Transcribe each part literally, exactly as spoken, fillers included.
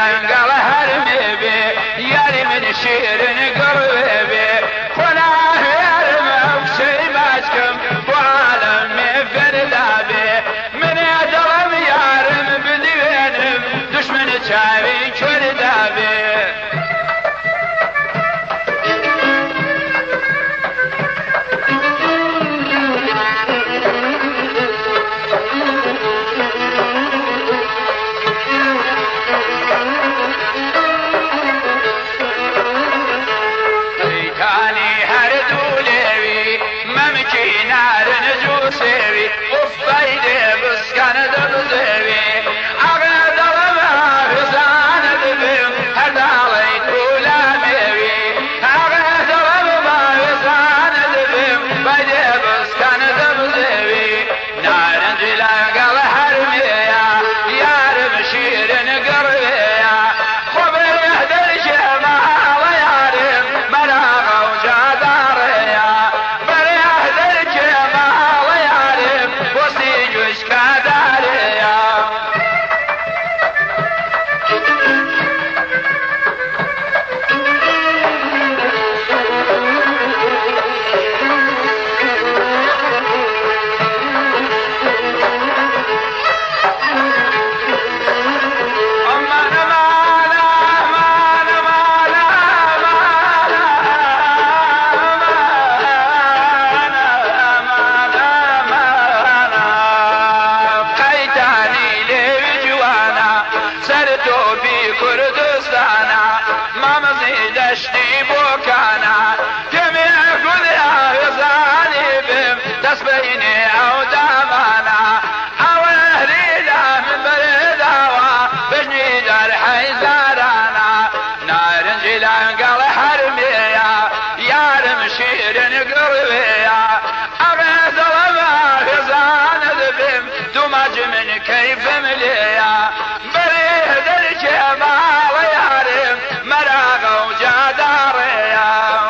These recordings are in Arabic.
لنقل هرمي بي ياري من شير قربي بي خناه يرمى وشي ماشكم وعالمي فردا بي من يدرم يارم بدينم دشمن شاوي كردا بي كيف مليا بريه درجة ما ويارم مراغ وجاداريا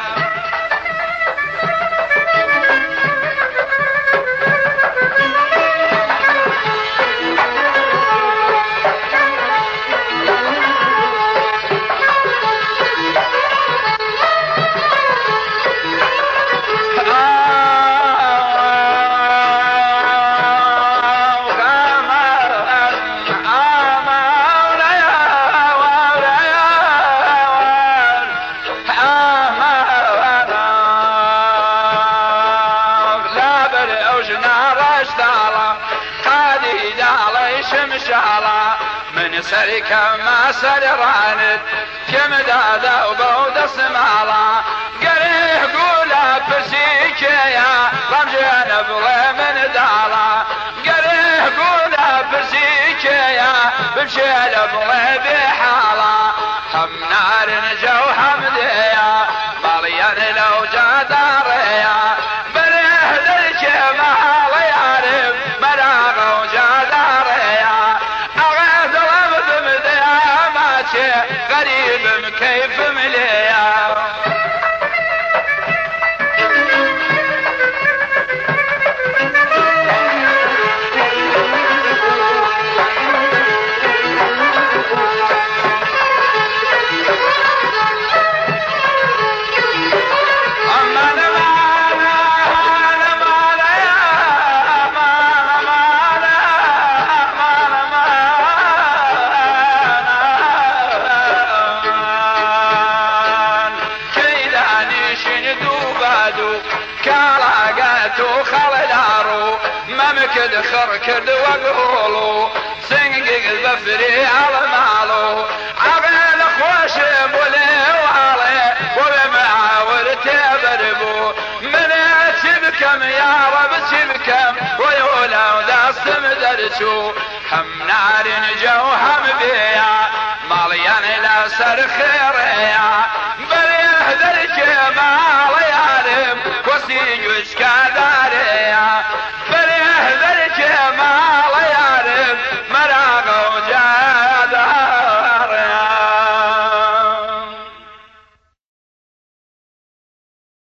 من سرك ما سررانت كم دادا وبود سمالا قريه قولا برسيك يا رمجان بلا من دالا قريه قولا برسيك يا بمشيل بلا بحالا هم نار نجو حمديا مليان لو جاداريا بريه درك ما ويعرف مراغ وجاداريا غريب كيف مليا ممكد خركد وقولو سنقق البفري على مالو عقل خوشب ولي وبمعاور تبربو من تبكم يا رب تبكم ويولا وداست مدرسو هم نار جو هم بيا ماليان لا سر خيريا بل يهدرك مال يارم وسيجوش كذا